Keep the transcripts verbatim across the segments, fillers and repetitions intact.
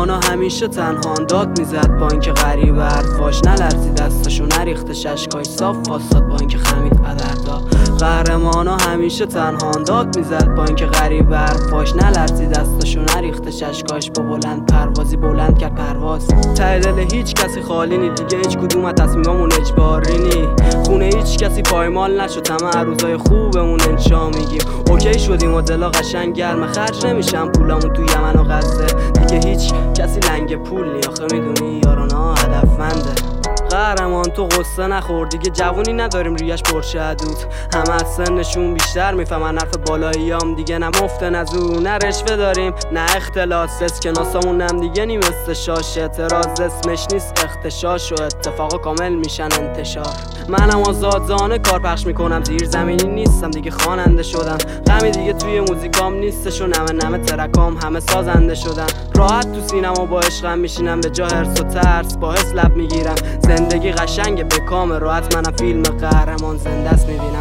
قهرمانا همیشه تنها داد میزد با اینکه غریب حرفاش نلرزید دستشو نریخته اشکاش صاف واساد با اینکه خمید قدردا. قهرمانا همیشه تنها داد میزد با اینکه غریب حرفاش نلرزید دستشو نریخته اشکاش با بلند پروازی بلند کرد پرواز. ته دل هیچ کسی خالی نی دیگه، هیچ کدوم از تصمیمامون اجباری نی. خونه هیچ کسی پایمال نشد، تمام روزای خوبمون انشا میگیم اوکی شدیم و دلا قشنگ گرم خرج نمیشم پولامون تو یمن و غزه. دیگه هیچ کسی لنگ پول نی، آخه میدونی یارانا هدفمنده. قهرمان تو قصه نخور دیگه، جوونی نداریم ریش پرشه حدود. همه از سنشون بیشتر میفهمن حرف بالاییام دیگه، نه مفته نه زور نه رشوه داریم نه اختلاس. اسکناسامون هم دیگه نیم استشاش، اعتراض اسمش نیست اختشاش و اتفاقا کامل میشن انتشار. منم آزادانه کار پخش میکنم، زیر زمینی نیستم دیگه خواننده شدم. غمی دیگه توی موزیکام نیستش و نمه نمه ترکام همه سازنده شدن. راحت تو سینما با عشقم میشینم، به جا هرس و ترس با حس لب میگیرم. زندگی قشنگه به کام راحت، منم فیلم قهرمان زنده است میبینم.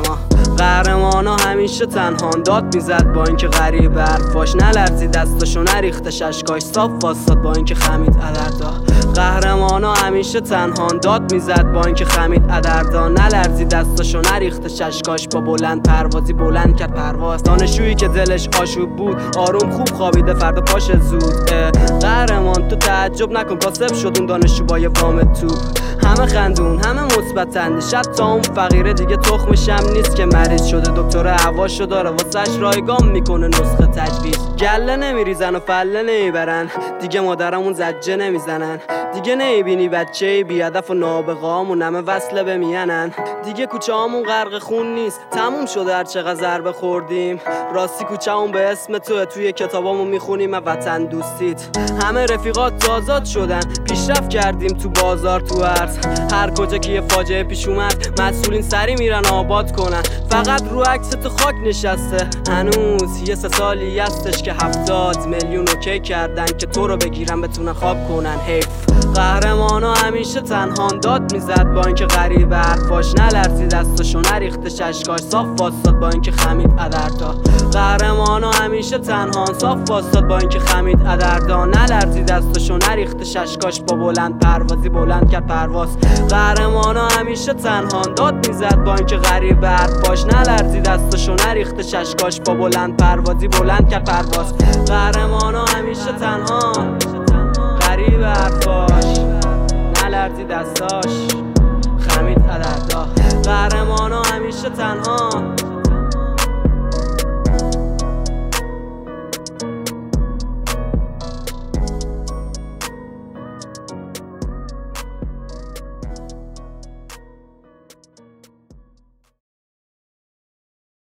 قهرمانا همیشه تنها داد میزد با اینکه غریب حرفاش نلرزید دستشو نریختش اشکاش صاف واساد با اینکه خمید عدردا. قهرمانا همیشه تنها داد میزد با اینکه خمید عدردا، نلرزید دستشو نریختش اشکاش با بلند پروازی بلند کرد پرواز. دانشجویی که دلش آشوب بود آروم خوب خوابیده فردا پاش زود. قهرمان تو تعجب نکن کاسب شد اون دانشجو با یه وام تو. همه خندون همه مثبتن، شب تا اون فقیره دیگه تخمش هم نیست که مریض شده دکتر هواشو داره واسش رایگان میکنه نسخه تجویز. گله نمیریزن و فله نمیبرن دیگه، مادرمون زجه نمیزنن دیگه، نمیبینی بچه بی هدف و نابغه‌امون همه وصله به میانن دیگه. کوچه همون غرق خون نیست تموم شده هر چقدر ضربه خوردیم. راستی کوچه همون به اسم توه، توی کتابامون میخونیم وطن دوستیت. همه رفیقات آزاد شدن پیشرفت کردیم تو بازار تو ارز. هر کجا که یه فاجعه پیش اومد مسئولین سری میرن آباد کنن. فقط رو عکس تو خاک نشسته هنوز یه سه سالی هستش که هفتاد میلیون اوکی کردن که تو رو بگیرن بتونن خواب کنن. حیف. قهرمانا همیشه تنها داد میزد با اینکه غریب حرفاش نلرزید دستشو نریختش اشکاش صاف واساد با اینکه خمید عدردا. قهرمانا همیشه تنها صاف واساد با اینکه خمید عدردا، نلرزید دستشو نریختش اشکاش با بلند پروازی بلند کرد پرواز. قهرمانا همیشه تنها داد میزد با اینکه غریب حرفاش نلرزید دستشو نریختش اشکاش با بلند پروازی بلند کرد پرواز. قهرمانا همیشه تنها غریب حرفاش نلرزید دستاش خمید عدردا. قهرمانا همیشه تنها